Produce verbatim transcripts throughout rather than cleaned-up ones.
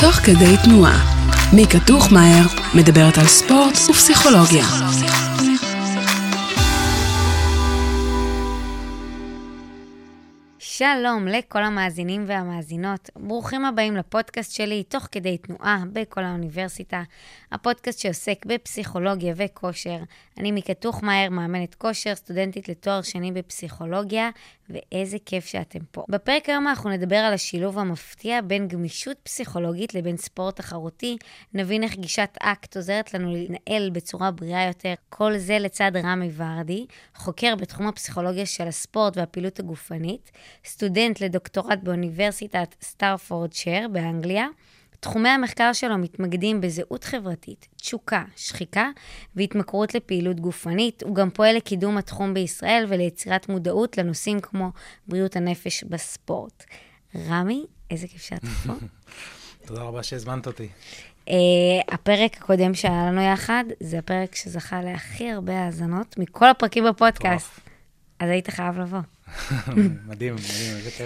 תוך כדי תנועה. מיקה טוחמאייר מדברת על ספורט ופסיכולוגיה. שלום לכל המאזינים והמאזינות, ברוכים הבאים לפודקאסט שלי, תוך כדי תנועה בכל האוניברסיטה, הפודקאסט שעוסק בפסיכולוגיה וכושר. אני מיקה טוחמאייר, מאמנת כושר, סטודנטית לתואר שני בפסיכולוגיה, ואיזה כיף שאתם פה. בפרק היום אנחנו נדבר על השילוב המפתיע בין גמישות פסיכולוגית לבין ספורט תחרותי, נבין איך גישת אקט עוזרת לנו לנהל בצורה בריאה יותר, כל זה לצד רמי ורדי, חוקר בתחום הפסיכולוגיה של הספורט והפעילות הגופנית, סטודנט לדוקטורט באוניברסיטת סטרפורדשייר באנגליה. תחומי המחקר שלו מתמקדים בזהות חברתית, תשוקה, שחיקה והתמכרות לפעילות גופנית. הוא גם פועל לקידום התחום בישראל וליצירת מודעות לנושאים כמו בריאות הנפש בספורט. רמי, איזה כיף שאתה פה. תודה רבה שהזמנת אותי. Uh, הפרק הקודם שהיה לנו יחד, זה הפרק שזכה להכי הרבה האזנות מכל הפרקים בפודקאסט. אז היית חייב לבוא. מדהים, מדהים, איזה כיף.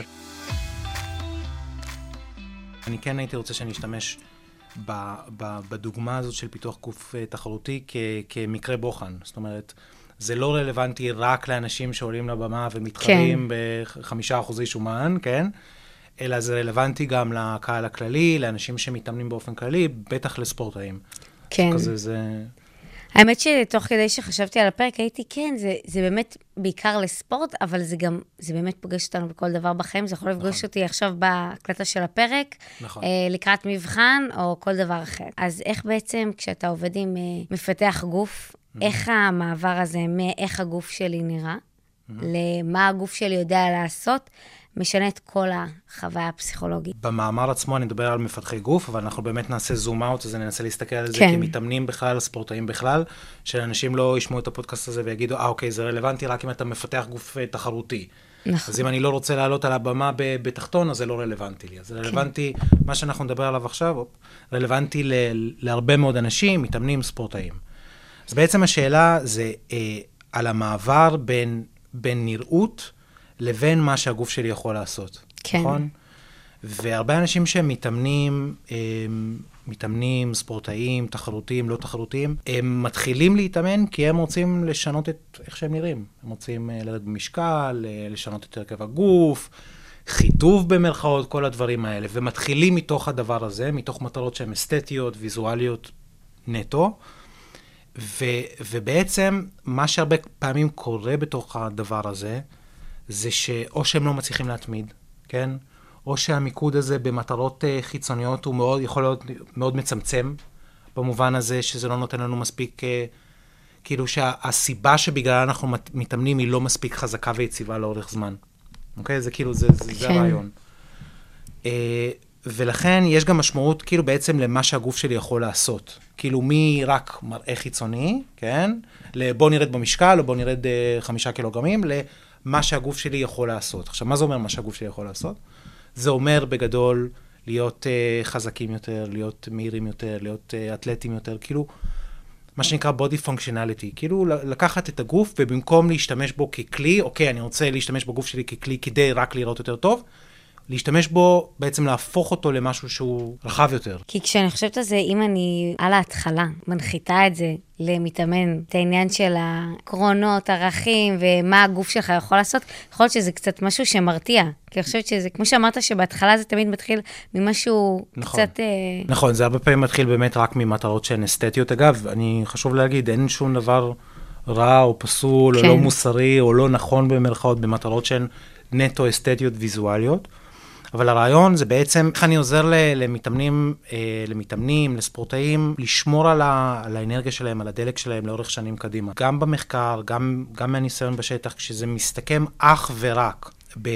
אני כן הייתי רוצה שאני אשתמש ב, ב, בדוגמה הזאת של פיתוח גוף תחרותי כ, כמקרה בוחן. זאת אומרת, זה לא רלוונטי רק לאנשים שעולים לבמה ומתחרים כן. בחמישה אחוזי שומן, כן? אלא זה רלוונטי גם לקהל הכללי, לאנשים שמתאמנים באופן כללי, בטח לספורטאים. כן. כזה זה... האמת שתוך כדי שחשבתי על הפרק, הייתי, כן, זה, זה באמת בעיקר לספורט, אבל זה גם, זה באמת פוגש אותנו בכל דבר בחיים, זה יכול לפגוש נכון. אותי עכשיו בהקלטה של הפרק, נכון. אה, לקראת מבחן, או כל דבר אחר. אז איך בעצם, כשאתה עובד עם אה, מפתח גוף, mm-hmm. איך המעבר הזה, מאיך הגוף שלי נראה, mm-hmm. למה הגוף שלי יודע לעשות, משנה את כל החוויה הפסיכולוגית. במאמר עצמו אני מדבר על מפתחי גוף, אבל אנחנו באמת נעשה זום אאוט, אז אני ננסה להסתכל על זה כן. כמתאמנים בכלל, ספורטאים בכלל, שאנשים לא ישמעו את הפודקאסט הזה ויגידו, אה אוקיי, זה רלוונטי רק אם אתה מפתח גוף תחרותי. נכון. אז אם אני לא רוצה לעלות על הבמה בתחתון, אז זה לא רלוונטי לי. אז זה רלוונטי, כן. מה שאנחנו נדבר עליו עכשיו, רלוונטי ל- להרבה מאוד אנשים, מתאמנים, ספורטאים. אז בעצם השאלה זה אה, על המעבר בין, בין נראות, לבין מה שהגוף שלי יכול לעשות. כן. נכון? והרבה אנשים שהם מתאמנים, הם מתאמנים, ספורטאים, תחרותיים, לא תחרותיים, הם מתחילים להתאמן כי הם רוצים לשנות את איך שהם נראים. הם רוצים לרדת במשקל, לשנות את הרכב הגוף, חיטוב במרכאות, כל הדברים האלה. ומתחילים מתוך הדבר הזה, מתוך מטרות שהן אסתטיות, ויזואליות נטו. ו, ובעצם מה שהרבה פעמים קורה בתוך הדבר הזה, זה שאו שהם לא מצליחים להתמיד, כן? או שהמיקוד הזה במטרות uh, חיצוניות הוא מאוד, יכול להיות מאוד מצמצם, במובן הזה שזה לא נותן לנו מספיק, uh, כאילו שהסיבה שבגלל אנחנו מתאמנים היא לא מספיק חזקה ויציבה לאורך זמן. אוקיי? זה כאילו, זה, זה, זה הרעיון. Uh, ולכן יש גם משמעות כאילו בעצם למה שהגוף שלי יכול לעשות. כאילו מי רק מראה חיצוני, כן? בוא נרד במשקל, או בוא נרד uh, חמישה קילוגרמים, ל... מה שהגוף שלי יכול לעשות. עכשיו, מה זה אומר מה שהגוף שלי יכול לעשות? זה אומר בגדול להיות uh, חזקים יותר, להיות מהירים יותר, להיות uh, אתלטים יותר, כאילו, מה שנקרא body functionality, כאילו לקחת את הגוף ובמקום להשתמש בו ככלי, אוקיי, אני רוצה להשתמש בגוף שלי ככלי כדי רק לראות יותר טוב, להשתמש בו, בעצם להפוך אותו למשהו שהוא רחב יותר. כי כשאני חושבת על זה, אם אני על ההתחלה מנחיתה את זה למתאמן, את העניין של הקרונות, ערכים, ומה הגוף שלך יכול לעשות, יכול להיות שזה קצת משהו שמרתיע. כי אני חושבת שזה, כמו שאמרת שבהתחלה זה תמיד מתחיל ממשהו נכון. קצת... נכון, זה הרבה פעמים מתחיל באמת רק ממטרות שהן אסתטיות. אגב, אני חשוב להגיד, אין שום דבר רע או פסול, כן. או לא מוסרי, או לא נכון במרכאות, במטרות שהן נטו אסתטיות ויזואליות. אבל הרעיון זה בעצם איך אני עוזר למתאמנים, למתאמנים, לספורטאים, לשמור על, ה, על האנרגיה שלהם, על הדלק שלהם לאורך שנים קדימה. גם במחקר, גם, גם מהניסיון בשטח, כשזה מסתכם אך ורק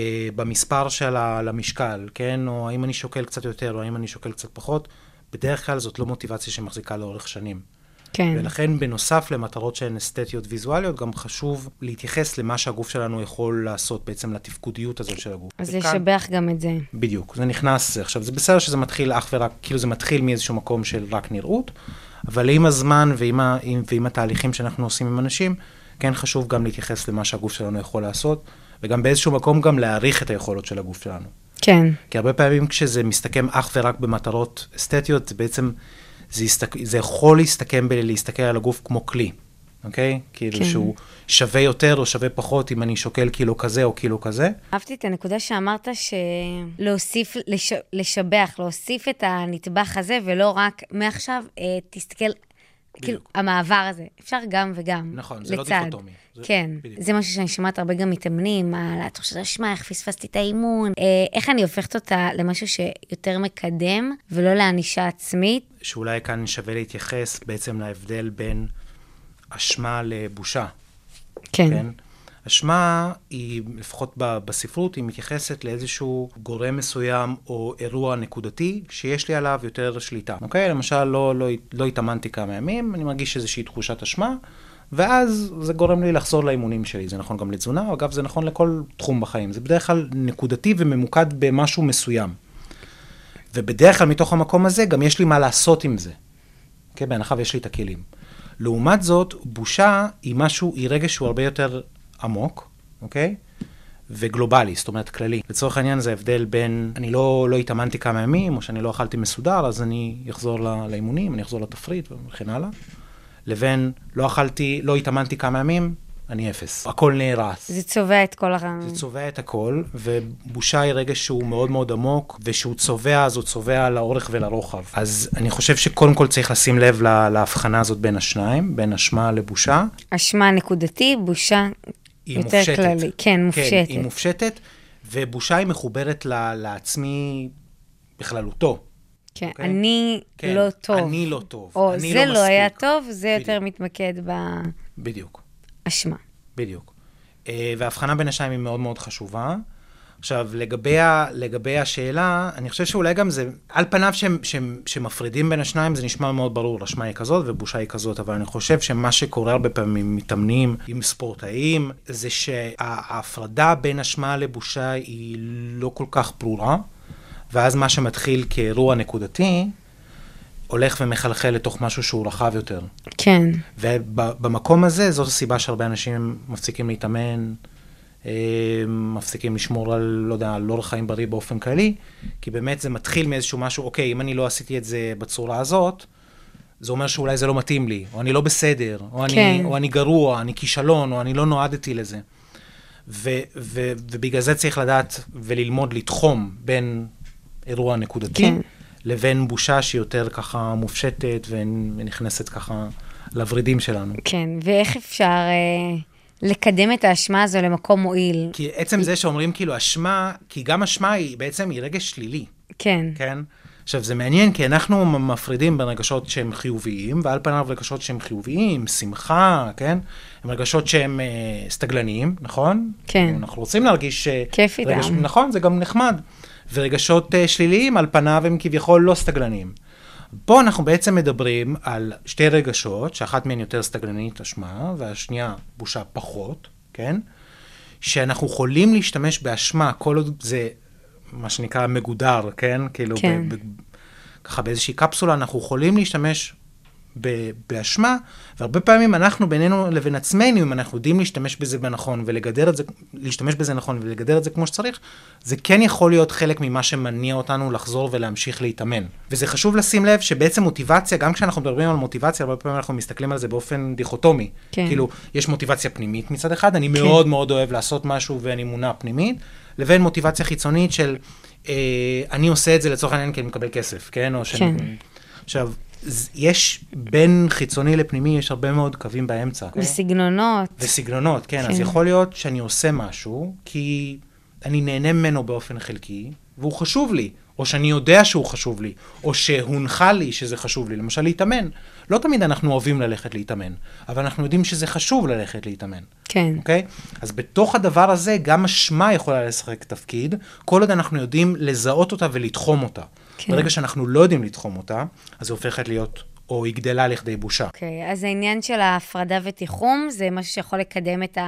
במספר של המשקל, כן? או האם אני שוקל קצת יותר, או האם אני שוקל קצת פחות, בדרך כלל זאת לא מוטיבציה שמחזיקה לאורך שנים. כן. ולכן בנוסף למטרות שהן אסתטיות ויזואליות, גם חשוב להתייחס למה שהגוף שלנו יכול לעשות, בעצם לתפקודיות הזאת של הגוף. אז לשבח גם את זה. בדיוק, זה נכנס, עכשיו זה בסדר שזה מתחיל אך ורק, כאילו זה מתחיל מאיזשהו מקום של רק נראות, אבל עם הזמן ועם, ה, עם, ועם התהליכים שאנחנו עושים עם אנשים, כן חשוב גם להתייחס למה שהגוף שלנו יכול לעשות, וגם באיזשהו מקום גם להעריך את היכולות של הגוף שלנו. כן. כי הרבה פעמים כשזה מסתכם אך ורק במטרות אסתטיות, זה בעצם, זה, יסתק, זה יכול להסתכם בלהסתכל על הגוף כמו כלי, אוקיי? כאילו כן. שהוא שווה יותר או שווה פחות אם אני שוקל קילו כזה או קילו כזה. אהבתי את הנקודה שאמרת שלהוסיף, לש, לשבח, להוסיף את הנטבח הזה, ולא רק מעכשיו אה, תסתכל, כאילו, המעבר הזה. אפשר גם וגם. נכון, זה לצד. לא דיכוטומי. כן, בדיוק. זה משהו שאני שומעת הרבה גם מתאמנים, על התחושת אשמה, איך פספסתי את האימון, אה, איך אני הופכת אותה למשהו שיותר מקדם, ולא להענישה עצמית. שאולי כאן שווה להתייחס בעצם להבדל בין אשמה לבושה. כן. כן? אשמה היא, לפחות בספרות, היא מתייחסת לאיזשהו גורם מסוים או אירוע נקודתי, שיש לי עליו יותר שליטה. אוקיי? למשל, לא, לא, לא התאמנתי כמה ימים, אני מרגיש איזושהי תחושת אשמה, ואז זה גורם לי לחזור לאימונים שלי. זה נכון גם לתזונה, אגב, זה נכון לכל תחום בחיים. זה בדרך כלל נקודתי וממוקד במשהו מסוים. ובדרך כלל מתוך המקום הזה, גם יש לי מה לעשות עם זה. אוקיי? בהנחה ויש לי את הכלים. לעומת זאת, בושה היא משהו, היא רגש שהוא הרבה יותר עמוק, אוקיי? וגלובלי, זאת אומרת כללי. לצורך העניין זה הבדל בין, אני לא, לא התאמנתי כמה ימים, או שאני לא אכלתי מסודר, אז אני אחזור לא, לאימונים, אני אחזור לתפריט וכן הלאה. לבין, לא אכלתי, לא התאמנתי כמה ימים, אני אפס. הכל נהרס. זה צובע את כל הרעיון. זה צובע את הכל, ובושה היא רגש שהוא מאוד מאוד עמוק, ושהוא צובע, אז הוא צובע לאורך ולרוחב. אז אני חושב שקודם כל צריך לשים לב להבחנה הזאת בין השניים, בין אשמה לבושה. אשמה נקודתי, בושה יותר מופשטת. כללי. כן, מופשטת. כן, היא מופשטת, ובושה היא מחוברת לעצמי בכללותו. כן, okay. אני כן, לא טוב. אני לא טוב. או אני זה לא, לא היה מספיק. טוב, זה בדיוק. יותר מתמקד בדיוק. באשמה. בדיוק. וההבחנה בין השניים היא מאוד מאוד חשובה. עכשיו, לגבי, ה, לגבי השאלה, אני חושב שאולי גם זה, על פניו שהם, שהם, שמפרידים בין השניים, זה נשמע מאוד ברור, אשמה היא כזאת ובושה היא כזאת, אבל אני חושב שמה שקורה הרבה פעמים מתאמנים עם ספורטאים, זה שההפרדה בין אשמה לבושה היא לא כל כך ברורה, ואז מה שמתחיל כאירוע נקודתי, הולך ומחלחל לתוך משהו שהוא רחב יותר. כן. ובמקום הזה, זאת הסיבה שהרבה אנשים מפסיקים להתאמן, מפסיקים לשמור על, לא יודע, על אורח חיים בריא באופן כללי, כי באמת זה מתחיל מאיזשהו משהו, אוקיי, אם אני לא עשיתי את זה בצורה הזאת, זה אומר שאולי זה לא מתאים לי, או אני לא בסדר, או, כן. אני, או אני גרוע, אני כישלון, או אני לא נועדתי לזה. ו, ו, ובגלל זה צריך לדעת וללמוד לתחום בין אירוע נקודתי, כן. לבין בושה שהיא יותר ככה מופשטת ונכנסת ככה לורידים שלנו. כן, ואיך אפשר אה, לקדם את האשמה הזו למקום מועיל? כי עצם זה שאומרים כאילו אשמה, כי גם אשמה היא בעצם היא רגש שלילי. כן. כן? עכשיו זה מעניין כי אנחנו מפרידים בין רגשות שהם חיוביים, ועל פניו רגשות שהם חיוביים, שמחה, כן? הם רגשות שהם אה, סטגלניים, נכון? כן. אנחנו רוצים להרגיש... כיף איתם. רגש, נכון, זה גם נחמד. ורגשות uh, שליליים על פניו הם כביכול לא סטגלניים. פה אנחנו בעצם מדברים על שתי רגשות, שאחת מהן יותר סטגלנית, אשמה, והשנייה בושה פחות, כן? שאנחנו יכולים להשתמש באשמה, כל עוד זה מה שנקרא מגודר, כן? כאילו, כן. ב- ב- ככה באיזושהי קפסולה, אנחנו יכולים להשתמש ב- באשמה, והרבה פעמים אנחנו בינינו לבין עצמנו, אם אנחנו יודעים להשתמש בזה בנכון, ולגדר את זה, להשתמש בזה נכון, ולגדר את זה כמו שצריך, זה כן יכול להיות חלק ממה שמניע אותנו לחזור ולהמשיך להתאמן. וזה חשוב לשים לב שבעצם מוטיבציה, גם כשאנחנו מדברים על מוטיבציה, הרבה פעמים אנחנו מסתכלים על זה באופן דיכוטומי. כן. כאילו, יש מוטיבציה פנימית מצד אחד, אני כן. מאוד מאוד אוהב לעשות משהו ואני מונע פנימית, לבין מוטיבציה חיצונית של, אה, אני עושה את זה לצורך העניין כי אני מקבל כסף, כן? או שאני... כן. עכשיו, יש בין חיצוני לפנימי, יש הרבה מאוד קווים באמצע. וסגנונות. וסגנונות, כן. אז יכול להיות שאני עושה משהו, כי אני נהנה ממנו באופן חלקי, והוא חשוב לי, או שאני יודע שהוא חשוב לי, או שהונחה לי שזה חשוב לי, למשל להתאמן. לא תמיד אנחנו אוהבים ללכת להתאמן, אבל אנחנו יודעים שזה חשוב ללכת להתאמן. כן. אוקיי? אז בתוך הדבר הזה, גם אשמה יכולה לשחק תפקיד, כל עוד אנחנו יודעים לזהות אותה ולתחום אותה. כן. ברגע שאנחנו לא יודעים לתחום אותה, אז היא הופכת להיות, או היא גדלה לכדי בושה. אוקיי, אז העניין של ההפרדה ותיחום, זה משהו שיכול לקדם את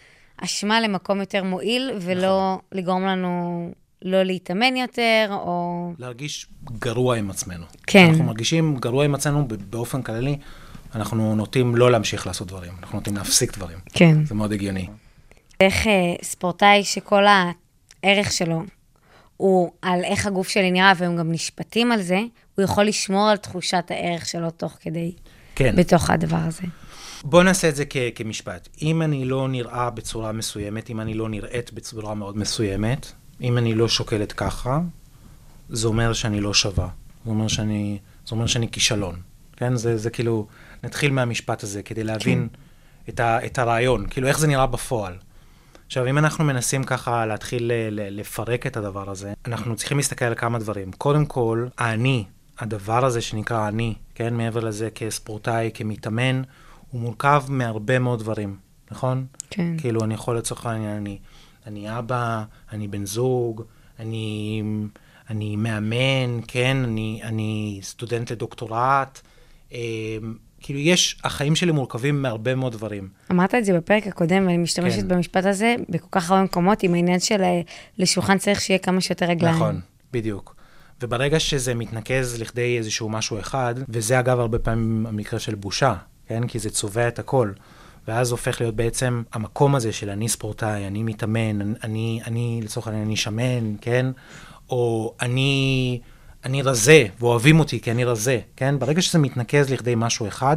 האשמה למקום יותר מועיל, ולא נכון. לגרום לנו לא להתאמן יותר, או... להרגיש גרוע עם עצמנו. כן. אנחנו מרגישים גרוע עם עצמנו באופן כללי, אנחנו נוטים לא להמשיך לעשות דברים, אנחנו נוטים להפסיק דברים. כן. זה מאוד הגיוני. איך ספורטאי שכל הערך שלו, הוא על איך הגוף שלי נראה, והם גם נשפטים על זה, הוא יכול לשמור על תחושת הערך שלו תוך כדי, כן. בתוך הדבר הזה. בוא נעשה את זה כ- כמשפט. אם אני לא נראה בצורה מסוימת, אם אני לא נראית בצורה מאוד מסוימת, אם אני לא שוקלת ככה, זה אומר שאני לא שווה. זה אומר שאני, זה אומר שאני כישלון. כן? זה, זה כאילו, נתחיל מהמשפט הזה, כדי להבין כן. את, ה, את הרעיון. כאילו, איך זה נראה בפועל. עכשיו, אם אנחנו מנסים ככה להתחיל ל- ל- לפרק את הדבר הזה, אנחנו צריכים להסתכל על כמה דברים. קודם כל, האני, הדבר הזה שנקרא אני, כן? מעבר לזה כספורטאי, כמתאמן, הוא מורכב מהרבה מאוד דברים, נכון? כן. כאילו, אני יכול לצורך העניין, אני, אני אבא, אני בן זוג, אני, אני מאמן, כן? אני, אני סטודנט לדוקטורט. אה, כאילו, יש, החיים שלי מורכבים מהרבה מאוד דברים. אמרת את זה בפרק הקודם, ואני משתמשת כן. במשפט הזה בכל כך הרבה מקומות, עם העניין של לשולחן צריך שיהיה כמה שיותר רגליים. נכון, בדיוק. וברגע שזה מתנקז לכדי איזשהו משהו אחד, וזה אגב הרבה פעמים המקרה של בושה, כן? כי זה צובע את הכל. ואז הופך להיות בעצם המקום הזה של אני ספורטאי, אני מתאמן, אני, אני לצורך העניין, אני שמן, כן? או אני, אני רזה, ואוהבים אותי כי אני רזה, כן? ברגע שזה מתנקז לכדי משהו אחד,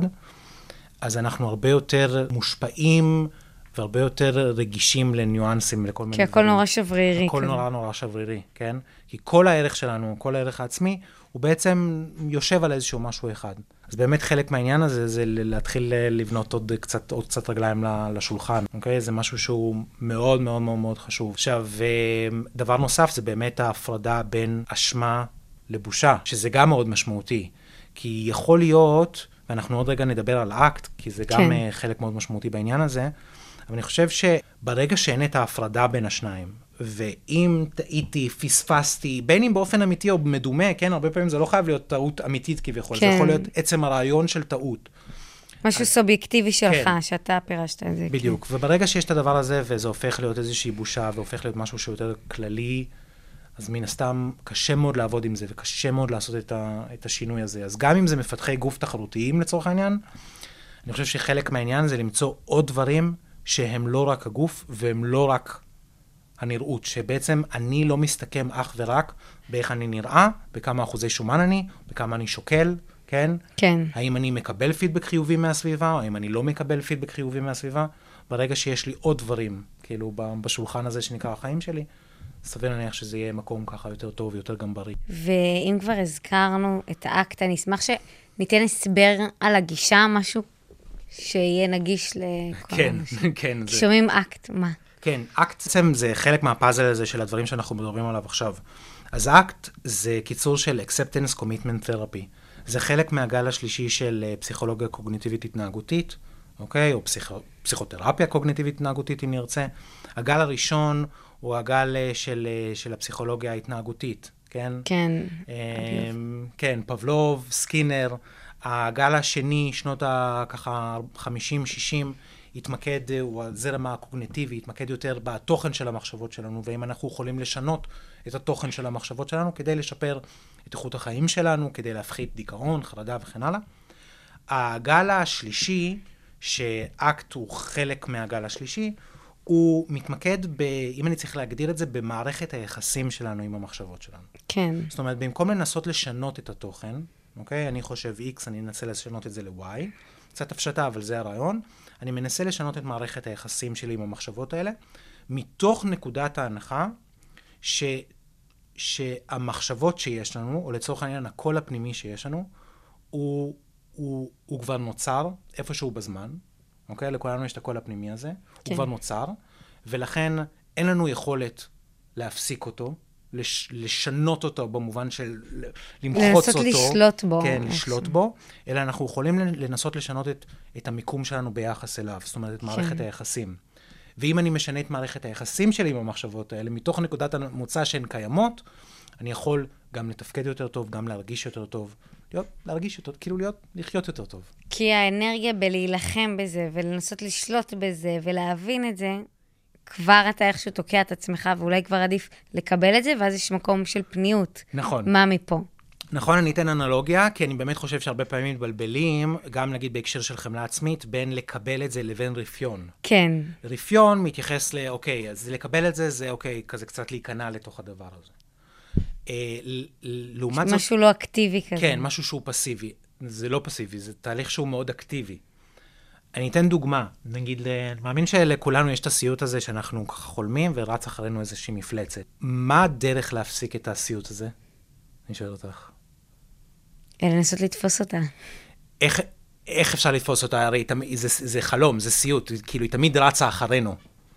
אז אנחנו הרבה יותר מושפעים, והרבה יותר רגישים לניואנסים, לכל מיני דברים. כי הכל נורא שברירי. הכל נורא נורא שברירי, כן? כי כל הערך שלנו, כל הערך העצמי, הוא בעצם יושב על איזשהו משהו אחד. אז באמת חלק מהעניין הזה, זה להתחיל לבנות עוד קצת, עוד קצת רגליים לשולחן, אוקיי? זה משהו שהוא מאוד מאוד מאוד מאוד חשוב. עכשיו, דבר נוסף, זה באמת ההפרדה בין אשמה לבושה, שזה גם מאוד משמעותי. כי יכול להיות, ואנחנו עוד רגע נדבר על אקט, כי זה גם כן. חלק מאוד משמעותי בעניין הזה, אבל אני חושב שברגע שאין את ההפרדה בין השניים, ואם טעיתי, פספסתי, בין אם באופן אמיתי או מדומה, כן, הרבה פעמים זה לא חייב להיות טעות אמיתית כביכול, כן. זה יכול להיות עצם הרעיון של טעות. משהו אז... סובייקטיבי שלך, כן. שאתה פירשת את זה. בדיוק, כן. וברגע שיש את הדבר הזה, וזה הופך להיות איזושהי בושה, והופך להיות משהו שיותר כללי, אז מן הסתם קשה מאוד לעבוד עם זה, וקשה מאוד לעשות את, ה... את השינוי הזה. אז גם אם זה מפתחי גוף תחרותיים לצורך העניין, אני חושב שחלק מהעניין זה למצוא עוד דברים שהם לא רק הגוף, והם לא רק הנראות, שבעצם אני לא מסתכם אך ורק באיך אני נראה, בכמה אחוזי שומן אני, בכמה אני שוקל, כן? כן. האם אני מקבל פידבק חיובי מהסביבה, או האם אני לא מקבל פידבק חיובי מהסביבה, ברגע שיש לי עוד דברים, כאילו בשולחן הזה שנקרא החיים שלי, סביר להניח שזה יהיה מקום ככה יותר טוב, יותר גם בריא. ואם כבר הזכרנו את האקט, אני אשמח שניתן הסבר על הגישה, משהו שיהיה נגיש לכל כן, אנשים. כן. כי שומעים אקט, מה? כן, אקט בעצם זה חלק מהפאזל הזה של הדברים שאנחנו מדברים עליו עכשיו. אז אקט זה קיצור של Acceptance Commitment Therapy. זה חלק מהגל השלישי של פסיכולוגיה קוגניטיבית התנהגותית, אוקיי? או פסיכ... פסיכותרפיה קוגניטיבית התנהגותית, אם נרצה. הגל הראשון הוא הגל של, של הפסיכולוגיה ההתנהגותית, כן? כן. כן, פבלוב, סקינר. הגל השני, שנות ה... ככה חמישים שישים, התמקד, הוא הזרם הקוגניטיבי, התמקד יותר בתוכן של המחשבות שלנו, ואם אנחנו יכולים לשנות את התוכן של המחשבות שלנו, כדי לשפר את איכות החיים שלנו, כדי להפחית דיכאון, חרדה וכן הלאה. הגל השלישי, שאקט הוא חלק מהגל השלישי, הוא מתמקד, ב, אם אני צריך להגדיר את זה, במערכת היחסים שלנו עם המחשבות שלנו. כן. זאת אומרת, במקום לנסות לשנות את התוכן, אוקיי? אני חושב X, אני אנסה לשנות את זה ל-Y, קצת הפשטה, אבל זה הרעיון. אני מנסה לשנות את מערכת היחסים שלי עם המחשבות האלה, מתוך נקודת ההנחה ש, שהמחשבות שיש לנו, או לצורך העניין הקול הפנימי שיש לנו, הוא, הוא, הוא כבר נוצר איפשהו בזמן, אוקיי? לכולנו יש את הקול הפנימי הזה, כן. הוא כבר נוצר, ולכן אין לנו יכולת להפסיק אותו, לש, לשנות אותו במובן של למחוץ אותו. לנסות לשלוט בו. כן, לשלוט בו, אלא אנחנו יכולים לנסות לשנות את, את המיקום שלנו ביחס אליו, זאת אומרת, את מערכת כן. היחסים. ואם אני משנה את מערכת היחסים שלי עם המחשבות האלה, מתוך נקודת המוצא שהן קיימות, אני יכול גם לתפקד יותר טוב, גם להרגיש יותר טוב, להיות, להרגיש יותר, כאילו להיות, לחיות יותר טוב. כי האנרגיה בלהילחם בזה, ולנסות לשלוט בזה, ולהבין את זה, כבר אתה איכשהו תוקע את עצמך, ואולי כבר עדיף לקבל את זה, ואז יש מקום של פניות. נכון. מה מפה? נכון, אני אתן אנלוגיה, כי אני באמת חושב שהרבה פעמים מתבלבלים, גם נגיד בהקשר של חמלה עצמית, בין לקבל את זה לבין רפיון. כן. רפיון מתייחס ל, אוקיי, אז לקבל את זה, זה אוקיי, כזה קצת להיכנע לתוך הדבר הזה. לעומת זאת... משהו לא אקטיבי כזה. כן, משהו שהוא פסיבי. זה לא פסיבי, זה תהליך שהוא מאוד אקטיבי. אני אתן דוגמה. נגיד, אני מאמין שלכולנו יש את הסיוט הזה שאנחנו ככה חולמים ורץ אחרינו איזושהי מפלצת. מה הדרך להפסיק את הסיוט הזה? אני שואל אותך. לנסות לתפוס אותה. איך, איך אפשר לתפוס אותה? הרי זה, זה חלום, זה סיוט, כאילו היא תמיד רצה אחרינו.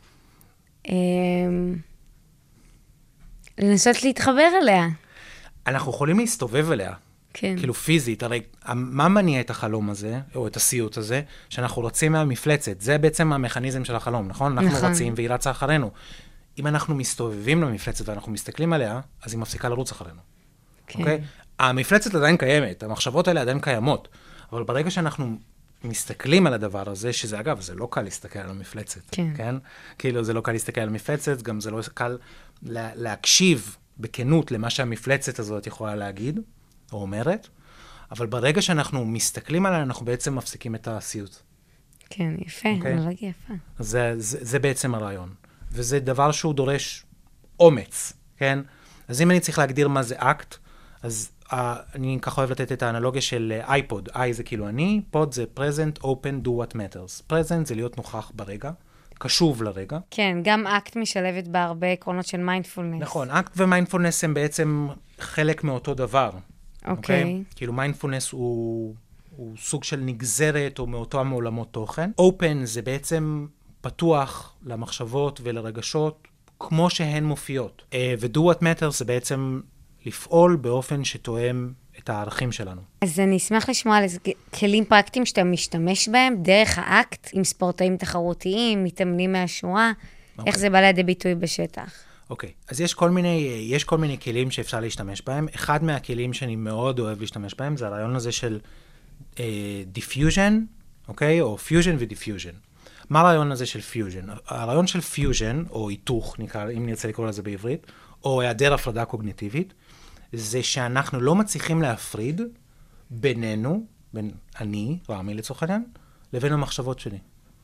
לנסות להתחבר אליה. אנחנו יכולים להסתובב אליה. כן. כאילו פיזית, הרי מה מניע את החלום הזה, או את הסיוט הזה, שאנחנו רוצים מהמפלצת? זה בעצם המכניזם של החלום, נכון? אנחנו נכון. רוצים והיא רצה אחרינו. אם אנחנו מסתובבים למפלצת ואנחנו מסתכלים עליה, אז היא מפסיקה לרוץ אחרינו. כן. אוקיי? המפלצת עדיין קיימת, המחשבות האלה עדיין קיימות, אבל ברגע שאנחנו מסתכלים על הדבר הזה, שזה אגב, זה לא קל להסתכל על המפלצת, כן. כן? כאילו זה לא קל להסתכל על המפלצת, גם זה לא קל לה, להקשיב בכנות למה שהמפלצת הזאת יכולה להגיד, או אומרת, אבל ברגע שאנחנו מסתכלים עליה, אנחנו בעצם מפסיקים את הסיוט. כן, יפה, okay. אנלוגיה יפה. זה, זה, זה בעצם הרעיון. וזה דבר שהוא דורש אומץ, כן? אז אם אני צריך להגדיר מה זה אקט, אז uh, אני ככה אוהב לתת את האנלוגיה של אייפוד. I זה כאילו אני, pod זה present, open, do what matters. present זה להיות נוכח ברגע, קשוב לרגע. כן, גם אקט משלבת בה הרבה עקרונות של מיינדפולנס. נכון, אקט ומיינדפולנס הם בעצם חלק מאותו דבר. אוקיי. Okay. כאילו מיינדפולנס הוא, הוא סוג של נגזרת או מאותו מעולמות תוכן. open זה בעצם פתוח למחשבות ולרגשות כמו שהן מופיעות. Uh, ו-do what matters זה בעצם לפעול באופן שתואם את הערכים שלנו. אז אני אשמח לשמוע על איזה כלים פרקטיים שאתה משתמש בהם, דרך האקט, עם ספורטאים תחרותיים, מתאמנים מהשורה, okay. איך זה בא לידי ביטוי בשטח? אוקיי, okay. אז יש כל מיני, יש כל מיני כלים שאפשר להשתמש בהם. אחד מהכלים שאני מאוד אוהב להשתמש בהם, זה הרעיון הזה של uh, diffusion, אוקיי? Okay? או fusion ו-diffusion. מה הרעיון הזה של fusion? הרעיון של fusion, או היתוך, נקרא, אם נרצה לקרוא לזה בעברית, או היעדר הפרדה קוגניטיבית, זה שאנחנו לא מצליחים להפריד בינינו, בין אני, רמי לצורך העניין, לבין המחשבות שלי.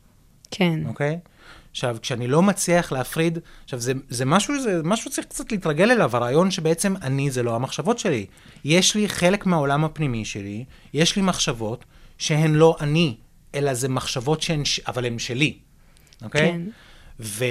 כן. אוקיי? עכשיו, כשאני לא מצליח להפריד, עכשיו, זה, זה משהו, זה משהו צריך קצת להתרגל אליו, הרעיון שבעצם אני זה לא המחשבות שלי. יש לי חלק מהעולם הפנימי שלי, יש לי מחשבות שהן לא אני, אלא זה מחשבות שהן, אבל הן שלי. אוקיי? כן. ו,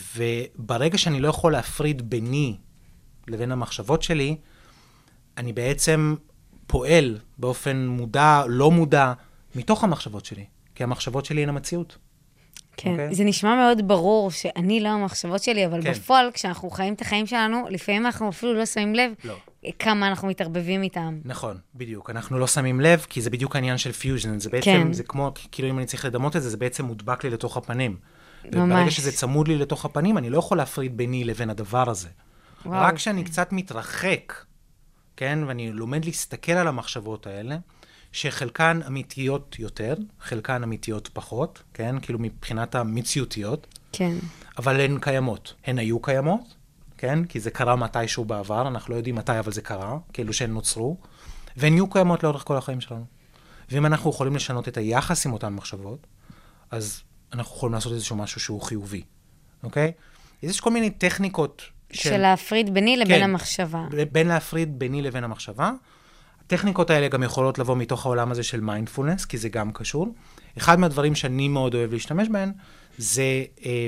וברגע שאני לא יכול להפריד ביני לבין המחשבות שלי, אני בעצם פועל באופן מודע, לא מודע, מתוך המחשבות שלי. כי המחשבות שלי הן המציאות. כן, Okay. זה נשמע מאוד ברור שאני לא המחשבות שלי, אבל כן. בפועל, כשאנחנו חיים את החיים שלנו, לפעמים אנחנו אפילו לא שמים לב לא. כמה אנחנו מתערבבים איתם. נכון, בדיוק. אנחנו לא שמים לב, כי זה בדיוק העניין של פיוז'ן. זה בעצם, כן. זה כמו, כאילו אם אני צריך לדמות את זה, זה בעצם מודבק לי לתוך הפנים. ממש. וברגע שזה צמוד לי לתוך הפנים, אני לא יכול להפריד ביני לבין הדבר הזה. וואו, רק כשאני כן. קצת מתרחק, כן, ואני לומד להסתכל על המחשבות האלה, שחלקן אמיתיות יותר, חלקן אמיתיות פחות, כן, כאילו מבחינת המציאותיות, כן. אבל הן קיימות. הן היו קיימות, כן, כי זה קרה מתישהו בעבר, אנחנו לא יודעים מתי, אבל זה קרה, כאילו שהן נוצרו, והן יהיו קיימות לאורך כל החיים שלנו. ואם אנחנו יכולים לשנות את היחס עם אותן מחשבות, אז אנחנו יכולים לעשות איזשהו משהו שהוא חיובי, אוקיי? אז יש כל מיני טכניקות של, של להפריד ביני לבין כן, המחשבה. בין להפריד ביני לבין המחשבה. הטכניקות האלה גם יכולות לבוא מתוך העולם הזה של מיינדפולנס, כי זה גם קשור. אחד מהדברים שאני מאוד אוהב להשתמש בהן, זה,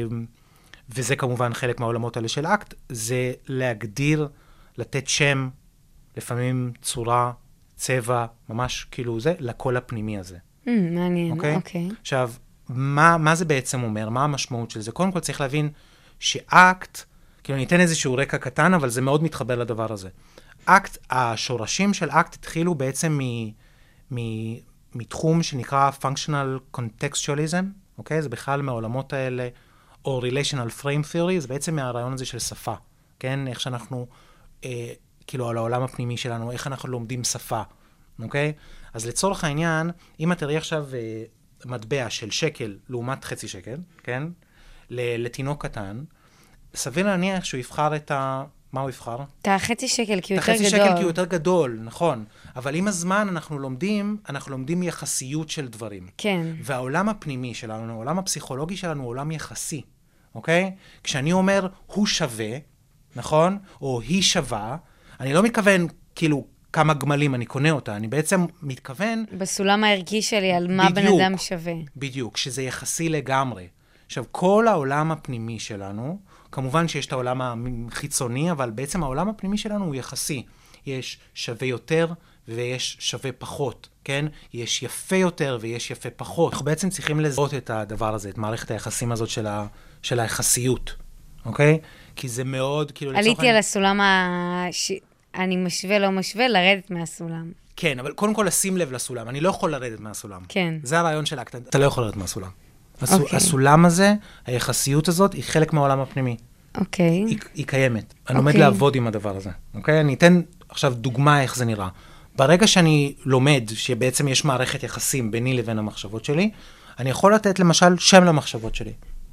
וזה כמובן חלק מהעולמות האלה של אקט, זה להגדיר, לתת שם, לפעמים צורה, צבע, ממש כאילו זה, לקול הפנימי הזה. Mm, מעניין, אוקיי? אוקיי. עכשיו, מה, מה זה בעצם אומר? מה המשמעות של זה? קודם כל צריך להבין שאקט, כאילו אני אתן איזשהו רקע קטן, אבל זה מאוד מתחבר לדבר הזה. אקט, השורשים של אקט התחילו בעצם מ, מ, מתחום שנקרא functional contextualism, אוקיי? זה בכלל מהעולמות האלה, או relational frame theory, זה בעצם מהרעיון הזה של שפה, כן? איך שאנחנו, אה, כאילו על העולם הפנימי שלנו, איך אנחנו לומדים שפה, אוקיי? אז לצורך העניין, אם את תראי עכשיו אה, מטבע של שקל לעומת חצי שקל, כן? לתינוק קטן, סביר להניח שהוא יבחר את ה... מה הוא יבחר? את החצי שקל, כי הוא יותר גדול. את החצי שקל כי הוא יותר גדול, נכון. אבל עם הזמן אנחנו לומדים, אנחנו לומדים יחסיות של דברים. כן. והעולם הפנימי שלנו, העולם הפסיכולוגי שלנו הוא עולם יחסי, אוקיי? כשאני אומר, הוא שווה, נכון? או היא שווה, אני לא מתכוון, כאילו, כמה גמלים אני קונה אותה, אני בעצם מתכוון... בסולם הערכי שלי, על מה בן אדם שווה. בדיוק, שזה יחסי לגמרי. עכשיו, כל העולם הפנימי שלנו, כמובן שיש את העולם החיצוני, אבל בעצם העולם הפנימי שלנו הוא יחסי. יש שווה יותר ויש שווה פחות, כן? יש יפה יותר ויש יפה פחות. אנחנו בעצם צריכים לזהות את הדבר הזה, את מערכת היחסים הזאת של, ה... של היחסיות, אוקיי? כי זה מאוד, כאילו... עליתי לצורך... על הסולם ה... ש... אני משווה, לא משווה, לרדת מהסולם. כן, אבל קודם כל לשים לב לסולם. אני לא יכול לרדת מהסולם. כן. זה הרעיון של האקט. אתה לא יכול לרדת מהסולם. הסול... אוקיי. הסולם הזה, היחסיות הזאת, היא חלק מהעולם הפנימי. אוקיי. היא, היא קיימת. אני אוקיי. לומד לעבוד עם הדבר הזה. אוקיי? אני אתן עכשיו דוגמה איך זה נראה. ברגע שאני לומד שבעצם יש מערכת יחסים ביני לבין המחשבות שלי, אני יכול לתת למשל שם למחשבות שלי.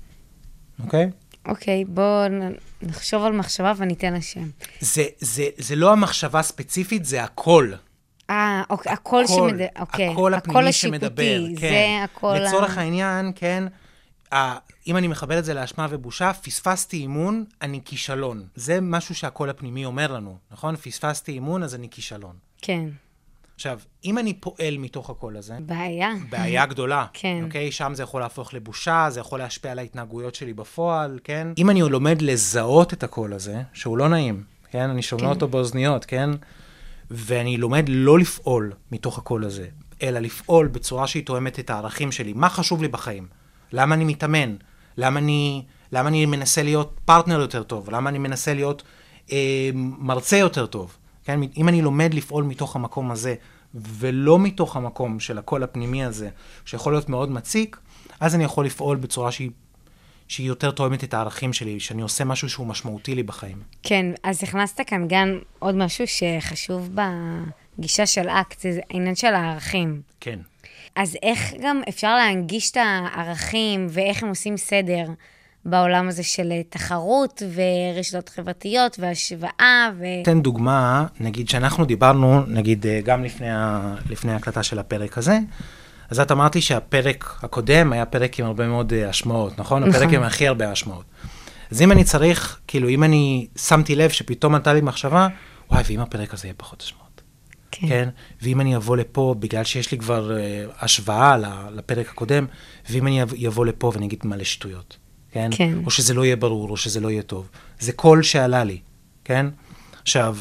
אוקיי? אוקיי, בואו נחשוב על מחשבה וניתן לשם. זה, זה, זה לא המחשבה הספציפית, זה הכל. אה, אוקיי, הקול שמדבר, אוקיי. הקול הפנימי שמדבר, השיפוטי, כן. זה הקול... לצורך העניין, כן, ה, אם אני מחבר את זה לאשמה ובושה, פספסתי אימון, אני כישלון. זה משהו שהקול הפנימי אומר לנו, נכון? פספסתי אימון, אז אני כישלון. כן. עכשיו, אם אני פועל מתוך הקול הזה, בעיה. בעיה גדולה, כן. אוקיי? שם זה יכול להפוך לבושה, זה יכול להשפיע על ההתנהגויות שלי בפועל, כן? אם אני לומד לזהות את הקול הזה, שהוא לא נעים, כן? אני שומע כן. אותו באוזניות, כן? ואני לומד לא לפעול מתוך הקול הזה, אלא לפעול בצורה שהיא תואמת את הערכים שלי. מה חשוב לי בחיים? למה אני מתאמן? למה אני, למה אני מנסה להיות פרטנר יותר טוב? למה אני מנסה להיות אה, מרצה יותר טוב? כן? אם אני לומד לפעול מתוך המקום הזה, ולא מתוך המקום של הקול הפנימי הזה, שיכול להיות מאוד מציק, אז אני יכול לפעול בצורה שהיא, שהיא יותר תואמת את הערכים שלי, שאני עושה משהו שהוא משמעותי לי בחיים. כן, אז הכנסת כאן גם עוד משהו שחשוב בגישה של אקט, זה העניין של הערכים. כן. אז איך גם אפשר להנגיש את הערכים, ואיך הם עושים סדר בעולם הזה של תחרות ורשתות חברתיות והשוואה ו... תן דוגמה, נגיד שאנחנו דיברנו, נגיד גם לפני, ה... לפני ההקלטה של הפרק הזה, אז את אמרת לי שהפרק הקודם היה פרק עם הרבה מאוד השמעות, נכון? נכון. הפרק עם הכי הרבה השמעות. אז אם אני צריך, כאילו, אם אני שמתי לב שפתאום עלתה לי מחשבה, וואי, ואם הפרק הזה יהיה פחות השמעות. כן. כן? ואם אני אבוא לפה, בגלל שיש לי כבר uh, השוואה לפרק הקודם, ואם אני אבוא לפה ואני אגיד מלא שטויות. כן? כן. או שזה לא יהיה ברור, או שזה לא יהיה טוב. זה כל שעלה לי, כן? עכשיו,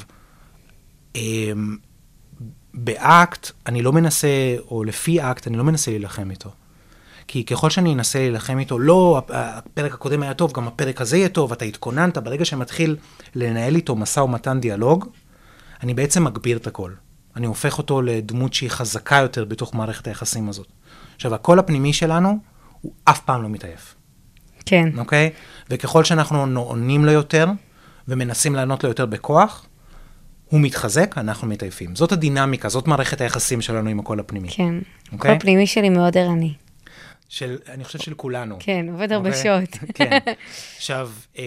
באקט, אני לא מנסה, או לפי אקט, אני לא מנסה להילחם איתו. כי ככל שאני אנסה להילחם איתו, לא, הפרק הקודם היה טוב, גם הפרק הזה יהיה טוב, אתה התכוננת, ברגע שמתחיל לנהל איתו מסע ומתן דיאלוג, אני בעצם מגביר את הכל. אני הופך אותו לדמות שהיא חזקה יותר בתוך מערכת היחסים הזאת. עכשיו, הקול הפנימי שלנו, הוא אף פעם לא מתעייף. כן. אוקיי? וככל שאנחנו עונים לו יותר, ומנסים לענות לו יותר בכוח, הוא מתחזק, אנחנו מתעייפים. זאת הדינמיקה, זאת מערכת היחסים שלנו עם הקול הפנימי. כן. אוקיי? הקול הפנימי שלי מאוד ערני. של, אני חושב של כולנו. כן, עובד הרבה אוקיי? שעות. כן. עכשיו, אה,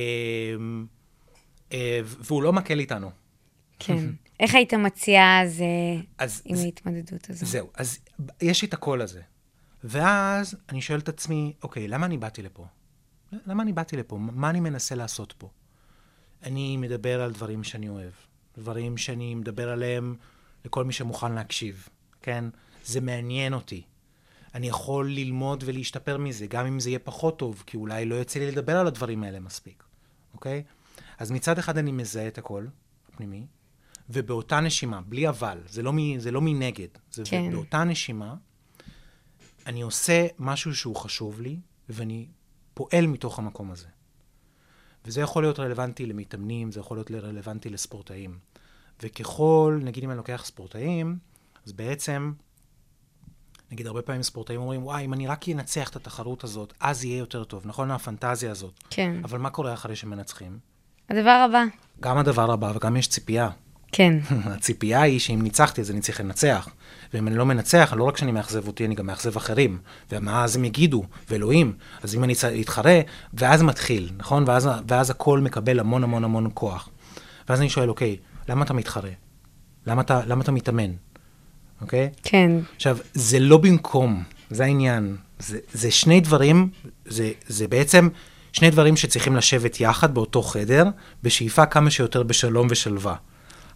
אה, והוא לא מקל איתנו. כן. איך היית מציעה אז, אז עם זה- ההתמודדות הזו? זהו, אז יש לי את הקול הזה. ואז אני שואל את עצמי, אוקיי, למה אני באתי לפה? למה אני באתי לפה? מה אני מנסה לעשות פה? אני מדבר על דברים שאני אוהב. דברים שאני מדבר עליהם לכל מי שמוכן להקשיב, כן? זה מעניין אותי. אני יכול ללמוד ולהשתפר מזה, גם אם זה יהיה פחות טוב, כי אולי לא יוצא לי לדבר על הדברים האלה מספיק, אוקיי? אז מצד אחד אני מזהה את הכל, הפנימי, ובאותה נשימה, בלי אבל, זה לא, מ, זה לא מנגד, זה כן. באותה נשימה, אני עושה משהו שהוא חשוב לי, ואני פועל מתוך המקום הזה. וזה יכול להיות רלוונטי למתאמנים, זה יכול להיות רלוונטי לספורטאים. וככל, נגיד אם אני לוקח ספורטאים, אז בעצם, נגיד הרבה פעמים ספורטאים אומרים, וואי, אם אני רק ינצח את התחרות הזאת, אז יהיה יותר טוב, נכון? הפנטזיה הזאת. כן. אבל מה קורה אחרי שמנצחים? הדבר הבא. גם הדבר הבא, וגם יש ציפייה. כן. הציפייה היא שאם ניצחתי, אז אני צריך לנצח. ואם אני לא מנצח, לא רק שאני מאכזב אותי, אני גם מאכזב אחרים. ומה אז הם יגידו? ואלוהים. אז אם אני אתחרה, ואז מתחיל, נכון? ואז, ואז הכל מקבל המון המון המון כוח. ואז אני שואל, אוקיי, למה אתה מתחרה? למה אתה, למה אתה מתאמן? אוקיי? כן. עכשיו, זה לא במקום, זה העניין. זה, זה שני דברים, זה, זה בעצם שני דברים שצריכים לשבת יחד באותו חדר, בשאיפה כמה שיותר בשלום ושלווה.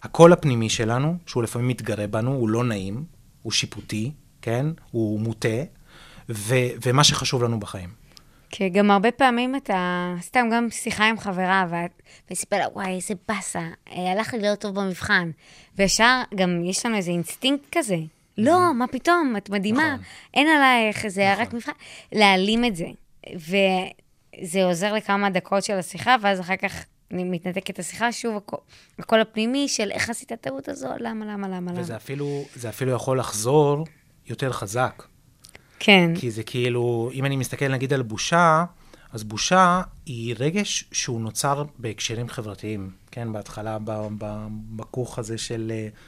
הקול הפנימי שלנו, שהוא לפעמים מתגרה בנו, הוא לא נעים, הוא שיפוטי, כן? הוא מוטה, ו- ומה שחשוב לנו בחיים. כי גם הרבה פעמים אתה, סתם גם שיחה עם חברה, וסיפר לה, וואי, איזה בסה, הלך לי להיות טוב במבחן. וישר גם יש לנו איזה אינסטינקט כזה. לא, מה פתאום, את מדהימה, אין עלייך, זה רק מבחן. להעלים את זה. וזה עוזר לכמה דקות של השיחה, ואז אחר כך אני מתנתק את השיחה, שוב, הקול הפנימי של איך עשית הטעות הזו, למה, למה, למה, למה. וזה אפילו, זה אפילו יכול לחזור יותר חזק. כן. כי זה כאילו, אם אני מסתכל נגיד על בושה, אז בושה היא רגש שהוא נוצר בהקשרים חברתיים, כן? בהתחלה, בכוך הזה של,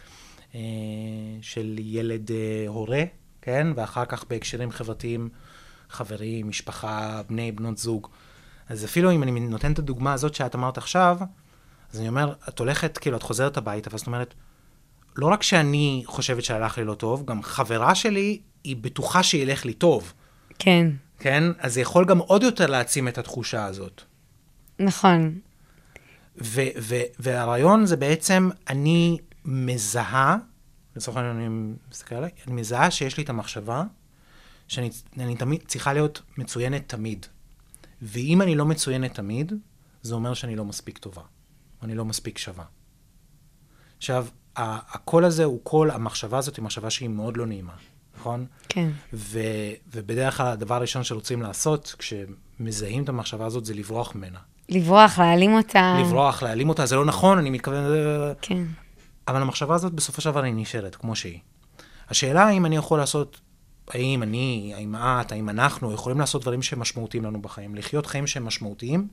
של ילד הורה, כן? ואחר כך בהקשרים חברתיים, חברים, משפחה, בני, בנות זוג. אז אפילו אם אני נותן את הדוגמה הזאת שאת אמרת עכשיו, אז אני אומר, את הולכת, כאילו, את חוזרת הביתה, ואז את אומרת, לא רק שאני חושבת שהלך לי לא טוב, גם חברה שלי היא בטוחה שילך לי טוב. כן. כן? אז זה יכול גם עוד יותר להעצים את התחושה הזאת. נכון. ו- ו- והרעיון זה בעצם, אני מזהה, לצורך העניין אני מסתכל עליי, אני מזהה שיש לי את המחשבה, שאני אני תמיד, צריכה להיות מצוינת תמיד. ואם אני לא מצוינת תמיד, זה אומר שאני לא מספיק טובה. אני לא מספיק שווה. עכשיו, הקול הזה הוא קול, המחשבה הזאת היא מחשבה שהיא מאוד לא נעימה, נכון? כן. ו, ובדרך כלל הדבר הראשון שרוצים לעשות, כשמזהים את המחשבה הזאת, זה לברוח ממנה. לברוח, להעלים אותה. לברוח, להעלים אותה, זה לא נכון, אני מתכוון... כן. אבל המחשבה הזאת בסופו של דבר היא נשארת, כמו שהיא. השאלה האם אני יכול לעשות, האם אני, האם את, האם אנחנו, יכולים לעשות דברים שהם משמעותיים לנו בחיים, לחיות חיים שהם משמעותיים,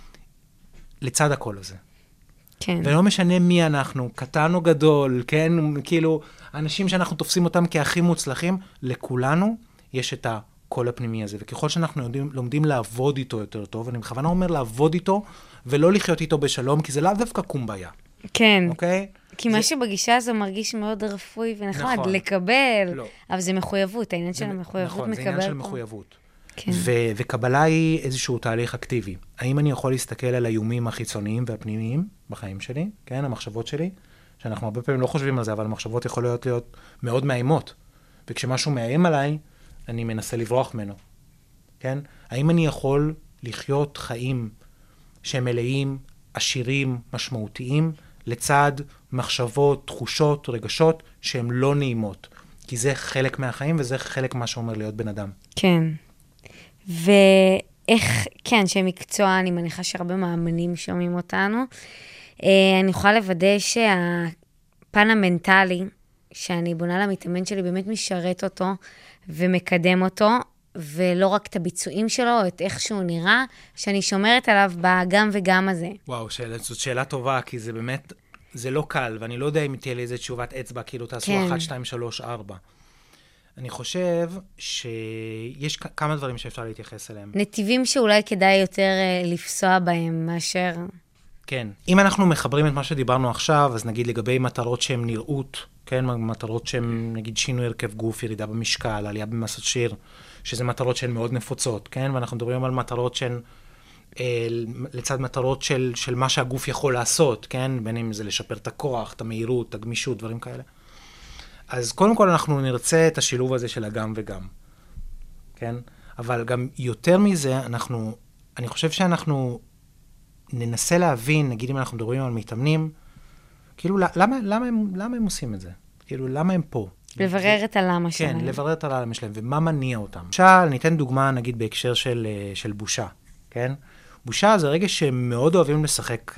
לצד הקול הזה. כן. ולא משנה מי אנחנו, קטן או גדול, כן? כאילו, האנשים שאנחנו תופסים אותם כהכי מוצלחים, לכולנו יש את הקול הפנימי הזה. וככל שאנחנו יודעים, לומדים לעבוד איתו יותר טוב, אני בכוונה אומר לעבוד איתו, ולא לחיות איתו בשלום, כי זה לאו דווקא קומביה. כן. אוקיי? כי זה... מה שבגישה הזו מרגיש מאוד רפוי ונחמד, נכון. לקבל. לא. אבל זה מחויבות, העניין של זה... המחויבות נכון, מקבל. זה עניין של פה. מחויבות. כן. ו- וקבלה היא איזשהו תהליך אקטיבי. האם אני יכול להסתכל על האיומים החיצוניים והפנימיים בחיים שלי, כן, המחשבות שלי, שאנחנו הרבה פעמים לא חושבים על זה, אבל המחשבות יכולות להיות מאוד מאיימות. וכשמשהו מאיים עליי, אני מנסה לברוח ממנו, כן? האם אני יכול לחיות חיים שהם מלאים, עשירים, משמעותיים, לצד מחשבות, תחושות, רגשות, שהן לא נעימות? כי זה חלק מהחיים, וזה חלק מה שאומר להיות בן אדם. כן. ואיך, כן, שמקצוע, אני מניחה שהרבה מאמנים שומעים אותנו. אני יכולה לוודא שהפן המנטלי, שאני בונה למתאמן שלי, באמת משרת אותו ומקדם אותו, ולא רק את הביצועים שלו, או את איך שהוא נראה, שאני שומרת עליו בגם וגם הזה. וואו, שאלה, זאת שאלה טובה, כי זה באמת, זה לא קל, ואני לא יודע אם תהיה לי איזה תשובת אצבע, כאילו תעשו כן. אחת, שתיים, שלוש, ארבע. אני חושב שיש כמה דברים שאפשר להתייחס אליהם. נתיבים שאולי כדאי יותר לפסוע בהם מאשר... כן. אם אנחנו מחברים את מה שדיברנו עכשיו, אז נגיד לגבי מטרות שהן נראות, כן, מטרות שהן נגיד שינוי הרכב גוף, ירידה במשקל, עלייה במסת שריר, שזה מטרות שהן מאוד נפוצות, כן? ואנחנו מדברים על מטרות שהן אה, לצד מטרות של, של מה שהגוף יכול לעשות, כן? בין אם זה לשפר את הכוח, את המהירות, את הגמישות, דברים כאלה. אז קודם כל אנחנו נרצה את השילוב הזה של הגם וגם, כן? אבל גם יותר מזה, אנחנו, אני חושב שאנחנו ננסה להבין, נגיד אם אנחנו מדברים על מתאמנים, כאילו, למה, למה הם, למה הם עושים את זה? כאילו, למה הם פה? לברר את הלמה שלהם. כן, לברר את הלמה שלהם, ומה מניע אותם. למשל, ניתן דוגמה, נגיד, בהקשר של, של בושה, כן? בושה זה רגע שמאוד אוהבים לשחק,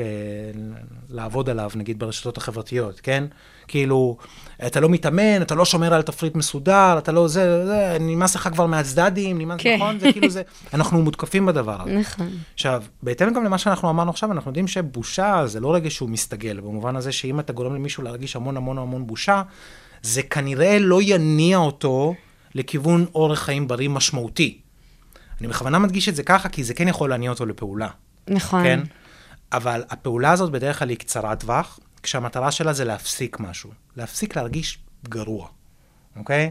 לעבוד עליו, נגיד, ברשתות החברתיות, כן? כאילו, אתה לא מתאמן, אתה לא שומר על תפריט מסודר, אתה לא זה, זה, נמאס לך כבר מהצדדים, נמאס, כן. נכון? זה כאילו זה, אנחנו מותקפים בדבר הזה. נכון. עכשיו, בהתאם גם למה שאנחנו אמרנו עכשיו, אנחנו יודעים שבושה זה לא רגע שהוא מסתגל, במובן הזה שאם אתה גורם למישהו להרגיש המון המון המון בושה, זה כנראה לא יניע אותו לכיוון אורח חיים בריא משמעותי. אני בכוונה מדגיש את זה ככה, כי זה כן יכול להניע אותו לפעולה. נכון. כן? אבל הפעולה הזאת בדרך כלל היא קצרת טווח, כשהמטרה שלה זה להפסיק משהו. להפסיק להרגיש גרוע. אוקיי?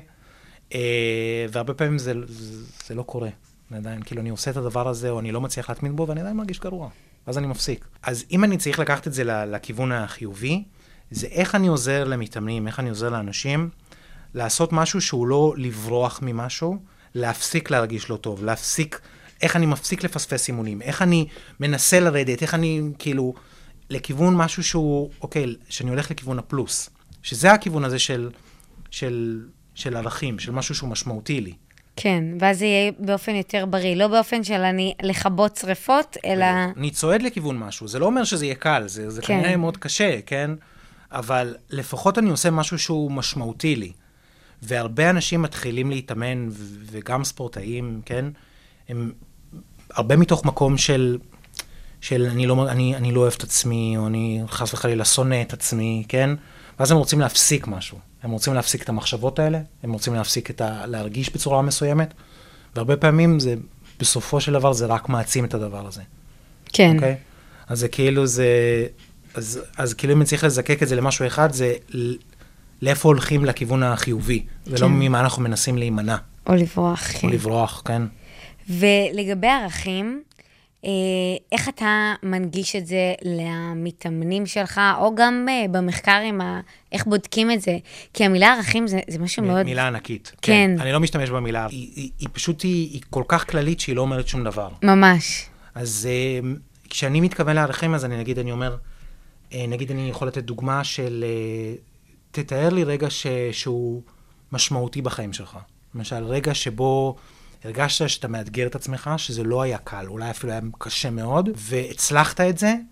אה, והרבה פעמים זה, זה, זה לא קורה. עדיין, כאילו אני עושה את הדבר הזה, או אני לא מצליח להתמיד בו, ואני עדיין מרגיש גרוע. אז אני מפסיק. אז אם אני צריך לקחת את זה לכיוון החיובי, זה איך אני עוזר למתאמנים, איך אני עוזר לאנשים, לעשות משהו שהוא לא לברוח ממשהו, להפסיק להרגיש לא טוב, להפסיק, איך אני מפסיק לפספס אימונים, איך אני מנסה לרדת, איך אני כאילו, לכיוון משהו שהוא, אוקיי, שאני הולך לכיוון הפלוס, שזה הכיוון הזה של, של, של ערכים, של משהו שהוא משמעותי לי. כן, ואז זה יהיה באופן יותר בריא, לא באופן של אני לכבות שריפות, אלא... אני צועד לכיוון משהו, זה לא אומר שזה יהיה קל, זה, זה כן. כנראה מאוד קשה, כן? אבל לפחות אני עושה משהו שהוא משמעותי לי. והרבה אנשים מתחילים להתאמן, ו- וגם ספורטאים, כן? הם הרבה מתוך מקום של, של אני לא, אני, אני לא אוהב את עצמי, או אני חס וחלילה שונא את עצמי, כן? ואז הם רוצים להפסיק משהו. הם רוצים להפסיק את המחשבות האלה, הם רוצים להפסיק את ה... להרגיש בצורה מסוימת, והרבה פעמים זה, בסופו של דבר, זה רק מעצים את הדבר הזה. כן. אוקיי? אז זה כאילו זה... אז, אז כאילו אם אני צריך לזקק את זה למשהו אחד, זה לאיפה הולכים לכיוון החיובי, ולא כן. ממה אנחנו מנסים להימנע. או לברוח, כן. או לברוח, כן. ולגבי ערכים, אה, איך אתה מנגיש את זה למתאמנים שלך, או גם אה, במחקר עם ה... איך בודקים את זה? כי המילה ערכים זה, זה משהו מ- מאוד... מילה ענקית. כן. אני לא משתמש במילה. היא, היא, היא פשוט, היא, היא כל כך כללית שהיא לא אומרת שום דבר. ממש. אז אה, כשאני מתכוון לערכים, אז אני נגיד, אני אומר, אה, נגיד אני יכול לתת דוגמה של, אה, תתאר לי רגע ש, שהוא משמעותי בחיים שלך. למשל, רגע שבו הרגשת שאתה מאתגר את עצמך, שזה לא היה קל, אולי אפילו היה קשה מאוד, והצלחת את זה,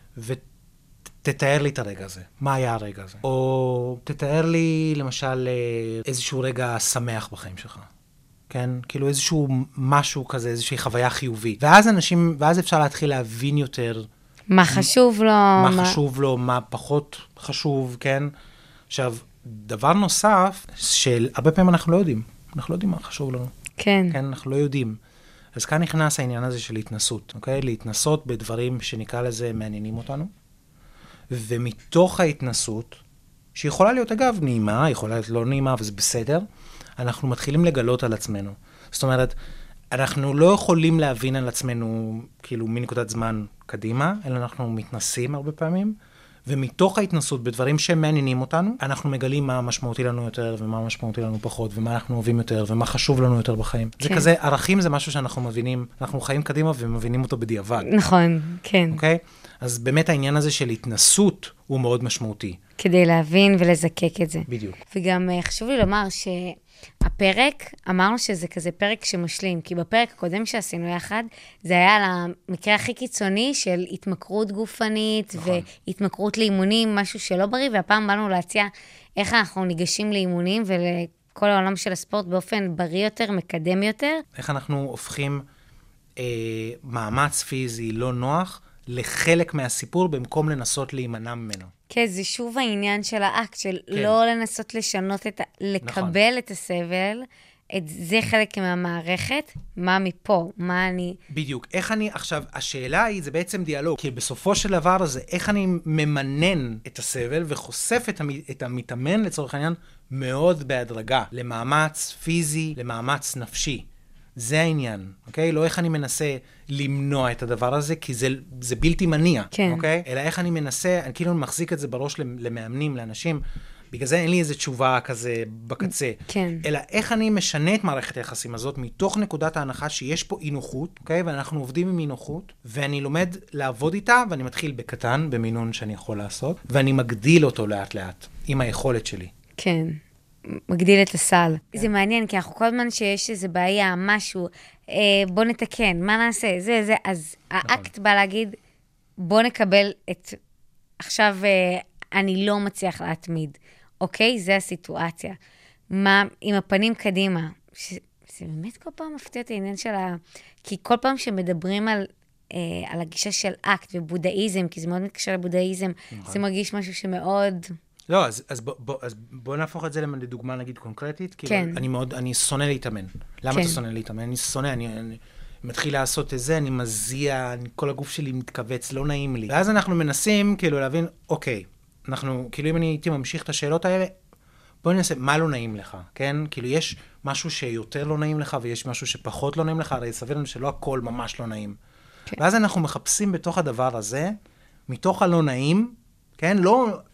ותתאר לי את הרגע הזה. מה היה הרגע הזה? או תתאר לי, למשל, איזשהו רגע שמח בחיים שלך. כן? כאילו איזשהו משהו כזה, איזושהי חוויה חיובית. ואז אנשים, ואז אפשר להתחיל להבין יותר מה חשוב לו? מה חשוב לו, מה פחות חשוב, כן? עכשיו, דבר נוסף, של הרבה פעמים אנחנו לא יודעים. אנחנו לא יודעים מה חשוב לנו. כן. כן, אנחנו לא יודעים. אז כאן נכנס העניין הזה של התנסות, אוקיי? להתנסות בדברים שנקרא לזה מעניינים אותנו, ומתוך ההתנסות, שיכולה להיות אגב נעימה, יכולה להיות לא נעימה, וזה בסדר, אנחנו מתחילים לגלות על עצמנו. זאת אומרת, אנחנו לא יכולים להבין על עצמנו, כאילו, מנקודת זמן קדימה, אלא אנחנו מתנסים הרבה פעמים, ומתוך ההתנסות בדברים שמעניינים אותנו, אנחנו מגלים מה משמעותי לנו יותר, ומה משמעותי לנו פחות, ומה אנחנו אוהבים יותר, ומה חשוב לנו יותר בחיים. כן. זה כזה, ערכים זה משהו שאנחנו מבינים, אנחנו חיים קדימה ומבינים אותו בדיעבד. נכון, כן. אוקיי? אז באמת העניין הזה של התנסות הוא מאוד משמעותי. כדי להבין ולזקק את זה. בדיוק. וגם חשוב לי לומר שהפרק, אמרנו שזה כזה פרק שמשלים, כי בפרק הקודם שעשינו יחד, זה היה על המקרה הכי קיצוני של התמכרות גופנית, נכון. והתמכרות לאימונים, משהו שלא בריא, והפעם באנו להציע איך אנחנו ניגשים לאימונים ולכל העולם של הספורט באופן בריא יותר, מקדם יותר. איך אנחנו הופכים אה, מאמץ פיזי לא נוח, לחלק מהסיפור, במקום לנסות להימנע ממנו. כן, זה שוב העניין של האקט, של כן. לא לנסות לשנות את ה... לקבל נכון. את הסבל, את זה חלק מהמערכת, מה מפה, מה אני... בדיוק. איך אני... עכשיו, השאלה היא, זה בעצם דיאלוג, כי בסופו של דבר הזה, איך אני ממנן את הסבל, וחושף את, המ... את המתאמן, לצורך העניין, מאוד בהדרגה, למאמץ פיזי, למאמץ נפשי. זה העניין, אוקיי? לא איך אני מנסה למנוע את הדבר הזה, כי זה, זה בלתי מניע, כן. אוקיי? אלא איך אני מנסה, אני כאילו מחזיק את זה בראש למאמנים, לאנשים, בגלל זה אין לי איזו תשובה כזה בקצה. כן. אלא איך אני משנה את מערכת היחסים הזאת, מתוך נקודת ההנחה שיש פה אינוחות, אוקיי? ואנחנו עובדים עם אינוחות, ואני לומד לעבוד איתה, ואני מתחיל בקטן, במינון שאני יכול לעשות, ואני מגדיל אותו לאט לאט, עם היכולת שלי. כן. מגדיל את הסל. כן. זה מעניין, כי אנחנו כל הזמן שיש איזו בעיה, משהו, אה, בוא נתקן, מה נעשה, זה, זה, אז נכון. האקט בא להגיד, בוא נקבל את, עכשיו אה, אני לא מצליח להתמיד, אוקיי? זה הסיטואציה. מה, עם הפנים קדימה, ש, זה באמת כל פעם מפתיע את העניין של ה... כי כל פעם שמדברים על, אה, על הגישה של אקט ובודהיזם, כי זה מאוד מתקשר לבודהיזם, נכון. זה מרגיש משהו שמאוד... לא, אז, אז, בוא, בוא, אז בוא נהפוך את זה לדוגמה, נגיד, קונקרטית. כן. כאילו, אני מאוד, אני שונא להתאמן. למה כן. אתה שונא להתאמן? אני שונא, אני, אני מתחיל לעשות את זה, אני מזיע, אני, כל הגוף שלי מתכווץ, לא נעים לי. ואז אנחנו מנסים, כאילו, להבין, אוקיי, אנחנו, כאילו, אם אני הייתי ממשיך את השאלות האלה, בוא ננסה, מה לא נעים לך, כן? כאילו, יש משהו שיותר לא נעים לך, ויש משהו שפחות לא נעים לך, הרי סביר לנו שלא הכל ממש לא נעים. כן. ואז אנחנו מחפשים בתוך הדבר הזה, מתוך הלא נעים, כן? לא...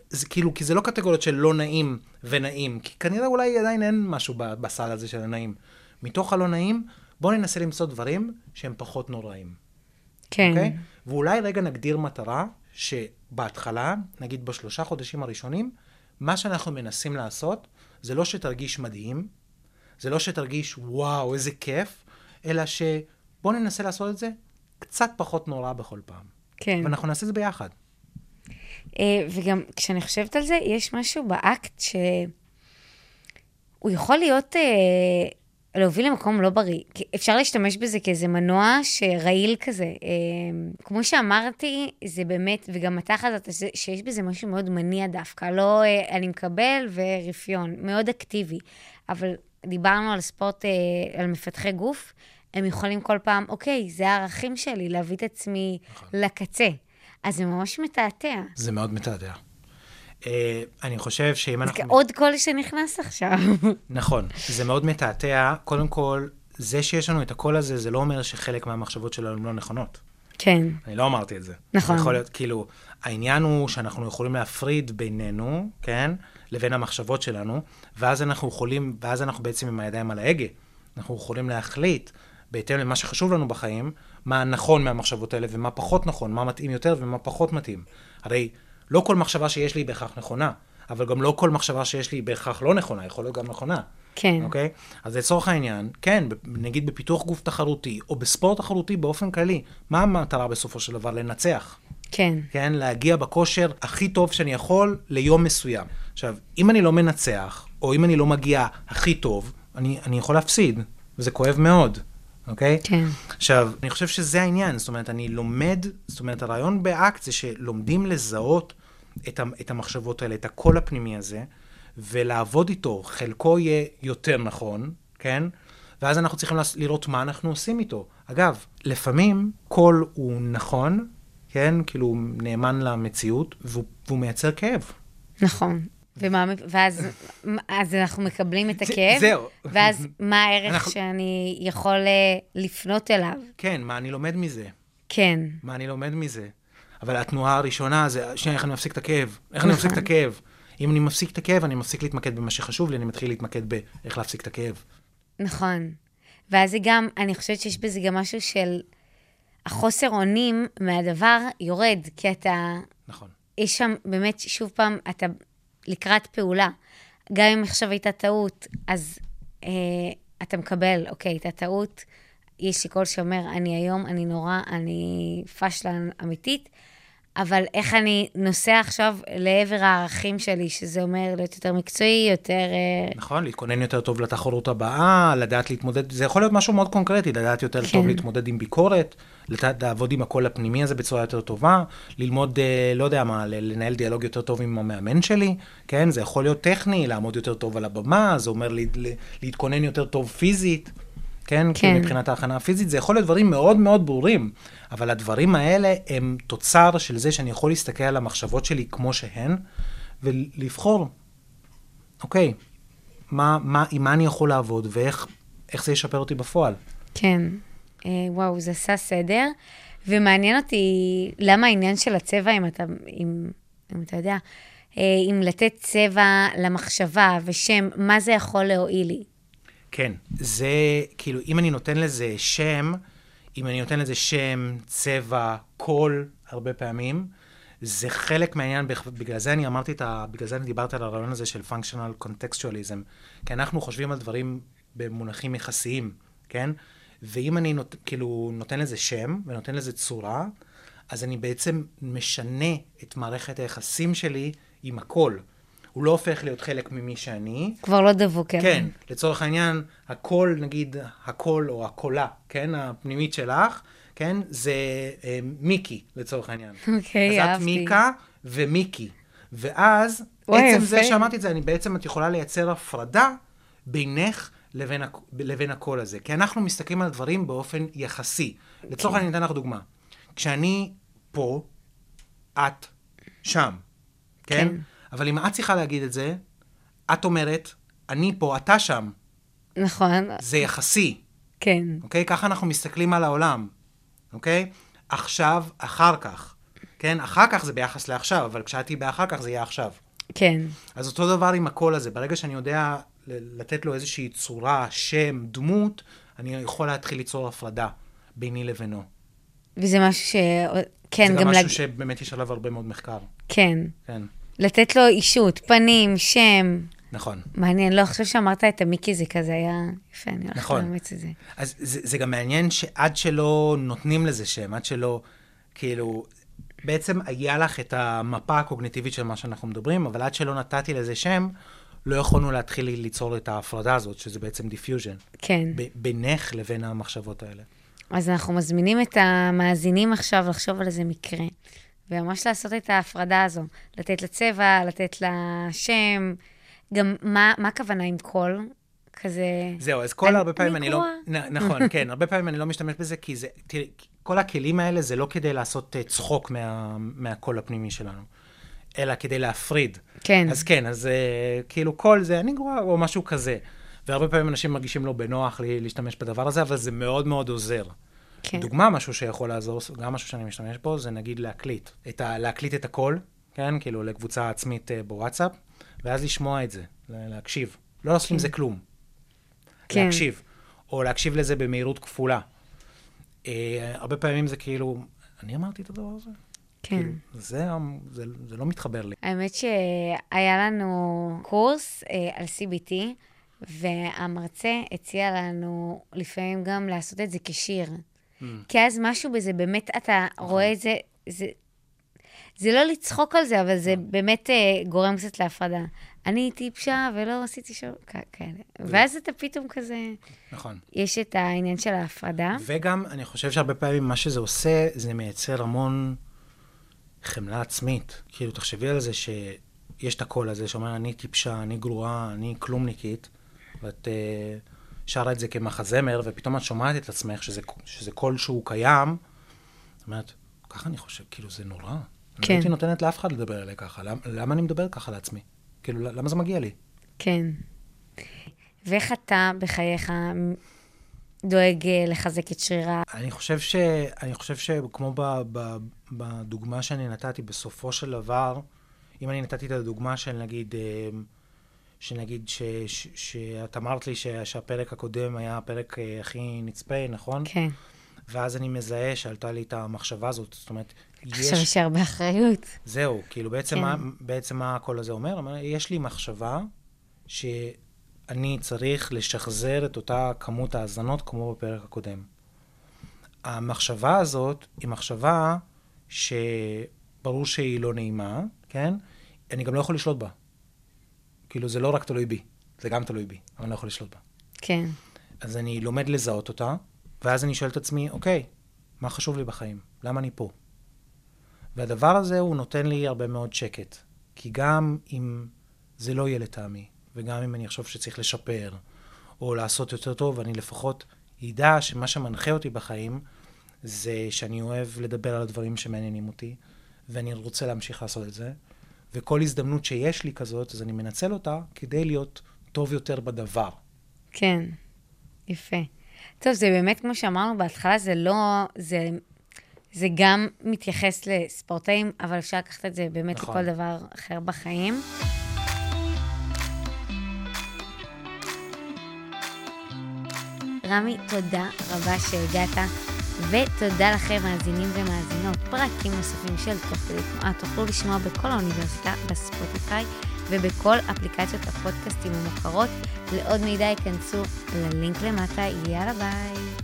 זה כאילו, כי זה לא קטגוריות של לא נעים ונעים, כי כנראה אולי עדיין אין משהו בסל הזה של הנעים. מתוך הלא נעים, בואו ננסה למצוא דברים שהם פחות נוראים. כן. Okay? ואולי רגע נגדיר מטרה שבהתחלה, נגיד בשלושה חודשים הראשונים, מה שאנחנו מנסים לעשות, זה לא שתרגיש מדהים, זה לא שתרגיש וואו, איזה כיף, אלא שבואו ננסה לעשות את זה קצת פחות נורא בכל פעם. כן. ואנחנו נעשה את זה ביחד. וגם כשאני חושבת על זה, יש משהו באקט שהוא יכול להיות, להוביל למקום לא בריא. אפשר להשתמש בזה כאיזה מנוע שרעיל כזה. כמו שאמרתי, זה באמת, וגם אתה חזרת, שיש בזה משהו מאוד מניע דווקא. לא אני מקבל ורפיון, מאוד אקטיבי. אבל דיברנו על ספורט, על מפתחי גוף, הם יכולים כל פעם, אוקיי, זה הערכים שלי, להביא את עצמי לקצה. אז זה ממש מתעתע. זה מאוד מתעתע. Uh, אני חושב שאם אנחנו... זה עוד קול שנכנס עכשיו. נכון, זה מאוד מתעתע. קודם כל, זה שיש לנו את הקול הזה, זה לא אומר שחלק מהמחשבות שלנו לא נכונות. כן. אני לא אמרתי את זה. נכון. יכול להיות, כאילו, העניין הוא שאנחנו יכולים להפריד בינינו, כן, לבין המחשבות שלנו, ואז אנחנו יכולים, ואז אנחנו בעצם עם הידיים על ההגה. אנחנו יכולים להחליט, בהתאם למה שחשוב לנו בחיים, מה נכון מהמחשבות האלה ומה פחות נכון, מה מתאים יותר ומה פחות מתאים. הרי לא כל מחשבה שיש לי בהכרח נכונה, אבל גם לא כל מחשבה שיש לי בהכרח לא נכונה, יכול להיות גם נכונה. כן. אוקיי? אז לצורך העניין, כן, נגיד בפיתוח גוף תחרותי, או בספורט תחרותי באופן כללי, מה המטרה בסופו של דבר? לנצח. כן. כן? להגיע בכושר הכי טוב שאני יכול ליום מסוים. עכשיו, אם אני לא מנצח, או אם אני לא מגיע הכי טוב, אני, אני יכול להפסיד, וזה כואב מאוד. אוקיי? כן. עכשיו, אני חושב שזה העניין, זאת אומרת, אני לומד, זאת אומרת, הרעיון באקט זה שלומדים לזהות את, את המחשבות האלה, את הקול הפנימי הזה, ולעבוד איתו, חלקו יהיה יותר נכון, כן? ואז אנחנו צריכים לראות מה אנחנו עושים איתו. אגב, לפעמים קול הוא נכון, כן? כאילו הוא נאמן למציאות, והוא, והוא מייצר כאב. נכון. ומה, ואז אז אנחנו מקבלים את הכאב, זהו. ואז מה הערך אנחנו... שאני יכול לפנות אליו? כן, מה אני לומד מזה? כן. מה אני לומד מזה? אבל התנועה הראשונה זה, שנייה, איך אני מפסיק את הכאב? איך אני מפסיק את הכאב? אם אני מפסיק את הכאב, אני מפסיק להתמקד במה שחשוב לי, אני מתחיל להתמקד באיך להפסיק את הכאב. נכון. ואז זה גם, אני חושבת שיש בזה גם משהו של החוסר אונים מהדבר יורד, כי אתה... נכון. יש שם באמת, שוב פעם, אתה לקראת פעולה. גם אם עכשיו הייתה טעות, אז אה, אתה מקבל, אוקיי, הייתה טעות, יש לי קול שאומר, אני היום, אני נורא, אני פשלה אמיתית, אבל איך אני נוסע עכשיו לעבר הערכים שלי, שזה אומר להיות יותר מקצועי, יותר... נכון, להתכונן יותר טוב לתחרות הבאה, לדעת להתמודד, זה יכול להיות משהו מאוד קונקרטי, לדעת יותר כן. טוב להתמודד עם ביקורת, לדעת לעבוד עם הקול הפנימי הזה בצורה יותר טובה, ללמוד, לא יודע מה, לנהל דיאלוג יותר טוב עם המאמן שלי, כן, זה יכול להיות טכני, לעמוד יותר טוב על הבמה, זה אומר לה, להתכונן יותר טוב פיזית, כן, כן. מבחינת ההכנה הפיזית, זה יכול להיות דברים מאוד מאוד ברורים, אבל הדברים האלה הם תוצר של זה שאני יכול להסתכל על המחשבות שלי כמו שהן, ולבחור, אוקיי, מה, מה, עם מה אני יכול לעבוד, ואיך איך זה ישפר אותי בפועל. כן, אה, וואו, זה עשה סדר, ומעניין אותי למה העניין של הצבע, אם אתה, אם, אם אתה יודע, אה, אם לתת צבע למחשבה ושם, מה זה יכול להועיל לי? כן, זה כאילו, אם אני נותן לזה שם, אם אני נותן לזה שם, צבע, קול, הרבה פעמים, זה חלק מהעניין, בגלל זה אני אמרתי את ה... בגלל זה אני דיברתי על הרעיון הזה של functional contextualism, כי אנחנו חושבים על דברים במונחים יחסיים, כן? ואם אני נות, כאילו נותן לזה שם ונותן לזה צורה, אז אני בעצם משנה את מערכת היחסים שלי עם הקול. הוא לא הופך להיות חלק ממי שאני. כבר לא דבוק. כן, לצורך העניין, הקול, נגיד, הקול או הקולה, כן, הפנימית שלך, כן, זה אה, מיקי, לצורך העניין. אוקיי, אהבתי. אז את מיקה ומיקי. ואז, בעצם זה שאמרתי את זה, אני בעצם, את יכולה לייצר הפרדה בינך לבין, לבין הקול הזה. כי אנחנו מסתכלים על דברים באופן יחסי. לצורך העניין, אני אתן לך דוגמה. כשאני פה, את שם, כן? כן. אבל אם את צריכה להגיד את זה, את אומרת, אני פה, אתה שם. נכון. זה יחסי. כן. אוקיי? ככה אנחנו מסתכלים על העולם. אוקיי? עכשיו, אחר כך. כן, אחר כך זה ביחס לעכשיו, אבל כשאתי באחר כך זה יהיה עכשיו. כן. אז אותו דבר עם הקול הזה, ברגע שאני יודע לתת לו איזושהי צורה, שם, דמות, אני יכול להתחיל ליצור הפרדה ביני לבינו. וזה משהו ש... כן, זה גם... גם משהו לג... שבאמת יש עליו הרבה מאוד מחקר. כן. כן. לתת לו אישות, פנים, שם. נכון. מעניין, לא, חושב שאמרת את המיקי זה כזה, היה יפה, אני הולכת נכון. לאמץ את זה. אז זה, זה גם מעניין שעד שלא נותנים לזה שם, עד שלא, כאילו, בעצם היה לך את המפה הקוגניטיבית של מה שאנחנו מדברים, אבל עד שלא נתתי לזה שם, לא יכולנו להתחיל ליצור את ההפרדה הזאת, שזה בעצם דיפיוז'ן. כן. ב- בינך לבין המחשבות האלה. אז אנחנו מזמינים את המאזינים עכשיו לחשוב על איזה מקרה, וממש לעשות את ההפרדה הזו, לתת לצבע, לתת לשם, גם מה, מה הכוונה עם קול? כזה... זהו, אז כל הרבה פעמים אני לא... גרועה. נ- נכון, כן, הרבה פעמים אני לא משתמש בזה, כי זה, תראי, כל הכלים האלה זה לא כדי לעשות uh, צחוק מה, מהקול הפנימי שלנו, אלא כדי להפריד. כן. אז כן, אז uh, כאילו קול זה אני גרועה או משהו כזה. והרבה פעמים אנשים מרגישים לא בנוח לי, להשתמש בדבר הזה, אבל זה מאוד מאוד עוזר. כן. דוגמה, משהו שיכול לעזור, גם משהו שאני משתמש בו, זה נגיד להקליט. את ה, להקליט את הקול, כן? כאילו לקבוצה עצמית uh, בוואטסאפ, ואז לשמוע את זה, להקשיב. לא לעשות עם זה כלום. כן. להקשיב. או להקשיב לזה במהירות כפולה. אה, הרבה פעמים זה כאילו, אני אמרתי את הדבר הזה? כן. כאילו, זה, זה, זה לא מתחבר לי. האמת שהיה לנו קורס אה, על סי בי טי, והמרצה הציע לנו לפעמים גם לעשות את זה כשיר. Mm. כי אז משהו בזה, באמת אתה נכון. רואה את זה, זה, זה לא לצחוק על זה, אבל זה באמת אה, גורם קצת להפרדה. אני הייתי פשעה ולא עשיתי שום כאלה. ואז אתה פתאום כזה... נכון. יש את העניין של ההפרדה. וגם, אני חושב שהרבה פעמים מה שזה עושה, זה מייצר המון חמלה עצמית. כאילו, תחשבי על זה שיש את הקול הזה שאומר, אני טיפשה, אני גרועה, אני כלומניקית, ואת uh, שרה את זה כמחזמר, ופתאום את שומעת את עצמך, שזה, שזה קול שהוא קיים, זאת אומרת, ככה אני חושב, כאילו, זה נורא. כן. אני הייתי נותנת לאף אחד לדבר אליי ככה. למה, למה אני מדבר ככה לעצמי? כאילו, למה זה מגיע לי? כן. ואיך אתה בחייך דואג לחזק את שרירה? אני חושב ש... אני חושב שכמו ב, ב, בדוגמה שאני נתתי, בסופו של דבר, אם אני נתתי את הדוגמה של נגיד, שנגיד ש, ש, שאת אמרת לי ש, שהפרק הקודם היה הפרק הכי נצפה, נכון? כן. ואז אני מזהה שעלתה לי את המחשבה הזאת, זאת אומרת, יש... עכשיו יש הרבה אחריות. זהו, כאילו בעצם, כן. מה, בעצם מה הכל הזה אומר? יש לי מחשבה שאני צריך לשחזר את אותה כמות האזנות כמו בפרק הקודם. המחשבה הזאת היא מחשבה שברור שהיא לא נעימה, כן? אני גם לא יכול לשלוט בה. כאילו זה לא רק תלוי בי, זה גם תלוי בי, אבל אני לא יכול לשלוט בה. כן. אז אני לומד לזהות אותה, ואז אני שואל את עצמי, אוקיי, מה חשוב לי בחיים? למה אני פה? והדבר הזה הוא נותן לי הרבה מאוד שקט. כי גם אם זה לא יהיה לטעמי, וגם אם אני חושב שצריך לשפר, או לעשות יותר טוב, אני לפחות ידע שמה שמנחה אותי בחיים, זה שאני אוהב לדבר על הדברים שמעניינים אותי, ואני רוצה להמשיך לעשות את זה. וכל הזדמנות שיש לי כזאת, אז אני מנצל אותה כדי להיות טוב יותר בדבר. כן, יפה. טוב, זה באמת, כמו שאמרנו בהתחלה, זה לא... זה... זה גם מתייחס לספורטאים, אבל אפשר לקחת את זה באמת נכון. לכל דבר אחר בחיים. רמי, תודה רבה שהגעת, ותודה לכם מאזינים ומאזינות. פרקים נוספים של תוך כדי תנועה תוכלו לשמוע בכל האוניברסיטה, בספוטיפיי ובכל אפליקציות הפודקאסטים המוכרות. לעוד מידע ייכנסו ללינק למטה. יאללה ביי.